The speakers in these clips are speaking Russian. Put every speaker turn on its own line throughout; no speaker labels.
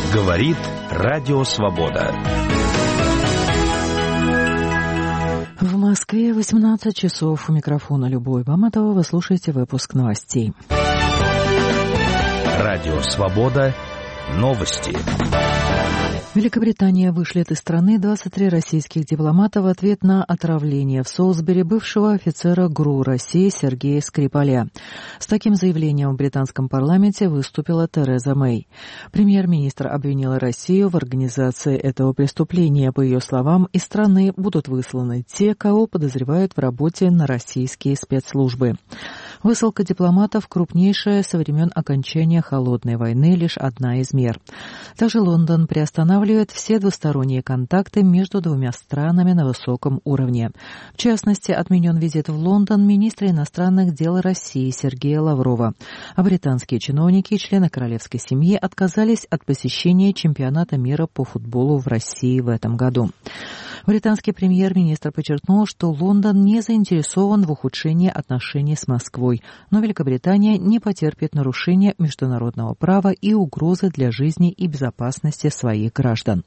Говорит Радио Свобода.
В Москве 18 часов. У микрофона Любовь Баматова. Вы слушаете выпуск новостей.
Радио Свобода. Новости.
Великобритания вышлет из страны 23 российских дипломата в ответ на отравление в Солсбери бывшего офицера ГРУ России Сергея Скрипаля. С таким заявлением в британском парламенте выступила Тереза Мэй. Премьер-министр обвинила Россию в организации этого преступления. По ее словам, из страны будут высланы те, кого подозревают в работе на российские спецслужбы. Высылка дипломатов – крупнейшая со времен окончания Холодной войны, лишь одна из мер. Также Лондон приостанавливает все двусторонние контакты между двумя странами на высоком уровне. В частности, отменен визит в Лондон министра иностранных дел России Сергея Лаврова. А британские чиновники и члены королевской семьи отказались от посещения чемпионата мира по футболу в России в этом году. Британский премьер-министр подчеркнул, что Лондон не заинтересован в ухудшении отношений с Москвой, но Великобритания не потерпит нарушения международного права и угрозы для жизни и безопасности своих граждан.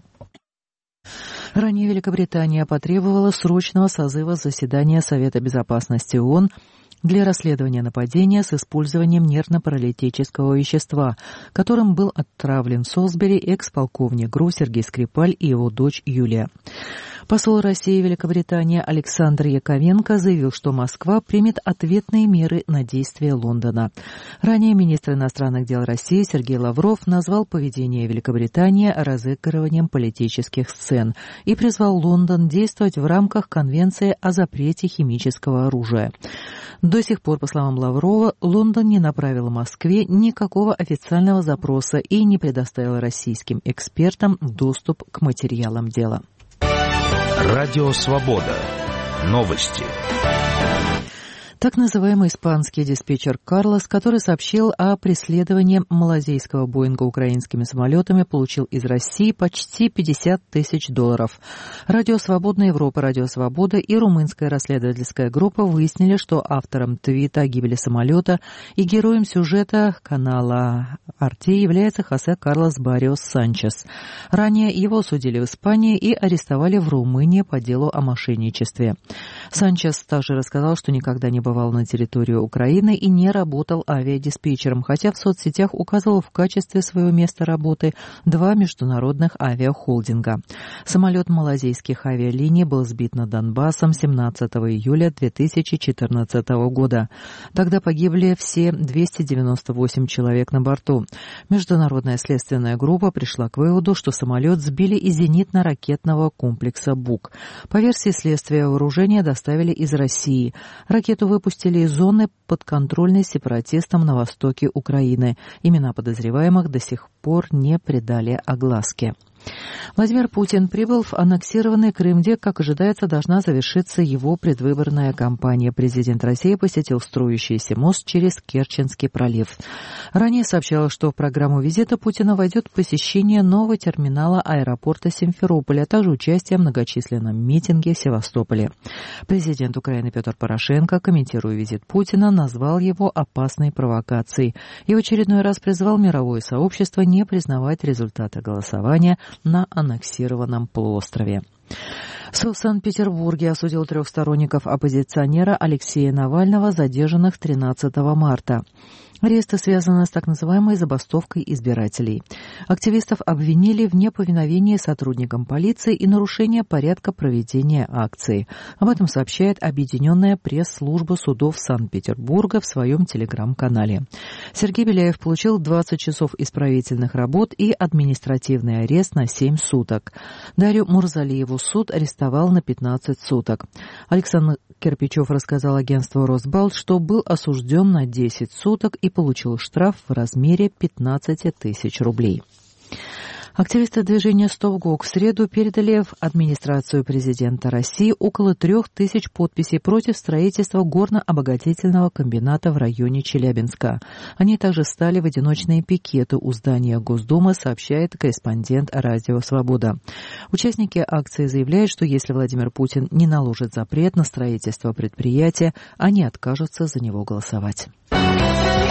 Ранее Великобритания потребовала срочного созыва заседания Совета безопасности ООН для расследования нападения с использованием нервно-паралитического вещества, которым был отравлен в Солсбери экс-полковник ГРУ Сергей Скрипаль и его дочь Юлия. Посол России в Великобритании Александр Яковенко заявил, что Москва примет ответные меры на действия Лондона. Ранее министр иностранных дел России Сергей Лавров назвал поведение Великобритании разыгрыванием политических сцен и призвал Лондон действовать в рамках Конвенции о запрете химического оружия. До сих пор, по словам Лаврова, Лондон не направил Москве никакого официального запроса и не предоставил российским экспертам доступ к материалам дела.
Радио Свобода. Новости.
Так называемый испанский диспетчер Карлос, который сообщил о преследовании малазийского Боинга украинскими самолетами, получил из России почти $50 тысяч. Радио «Свободная Европа», Радио «Свобода» и румынская расследовательская группа выяснили, что автором твита о гибели самолета и героем сюжета канала RT является Хосе Карлос Барриос Санчес. Ранее его судили в Испании и арестовали в Румынии по делу о мошенничестве. Санчес также рассказал, что никогда не бывал на территории Украины и не работал авиадиспетчером, хотя в соцсетях указывал в качестве своего места работы два международных авиахолдинга. Самолет малазийских авиалиний был сбит над Донбассом 17 июля 2014 года. Тогда погибли все 298 человек на борту. Международная следственная группа пришла к выводу, что самолет сбили из зенитно-ракетного комплекса «Бук». По версии следствия, вооружение доставили из России. Ракету выпустили из зоны, подконтрольной сепаратистам на востоке Украины. Имена подозреваемых до сих пор не придали огласке. Владимир Путин прибыл в аннексированный Крым, где, как ожидается, должна завершиться его предвыборная кампания. Президент России посетил строящийся мост через Керченский пролив. Ранее сообщалось, что в программу визита Путина войдет посещение нового терминала аэропорта Симферополя, а также участие в многочисленном митинге в Севастополе. Президент Украины Петр Порошенко, комментируя визит Путина, назвал его опасной провокацией и в очередной раз призвал мировое сообщество не признавать результаты голосования на аннексированном полуострове. Суд в Санкт-Петербурге осудил 3 сторонников оппозиционера Алексея Навального, задержанных 13 марта. Аресты связаны с так называемой забастовкой избирателей. Активистов обвинили в неповиновении сотрудникам полиции и нарушении порядка проведения акции. Об этом сообщает Объединенная пресс-служба судов Санкт-Петербурга в своем телеграм-канале. Сергей Беляев получил 20 часов исправительных работ и административный арест на 7 суток. Дарью Мурзалиеву суд арестовал на 15 суток. Александр Кирпичев рассказал агентству «Росбалт», что был осужден на 10 суток и получил штраф в размере 15 тысяч рублей. Активисты движения «Стоп-ГОК» в среду передали в администрацию президента России около 3000 подписей против строительства горно-обогатительного комбината в районе Челябинска. Они также стали в одиночные пикеты у здания Госдумы, сообщает корреспондент Радио «Свобода». Участники акции заявляют, что если Владимир Путин не наложит запрет на строительство предприятия, они откажутся за него голосовать.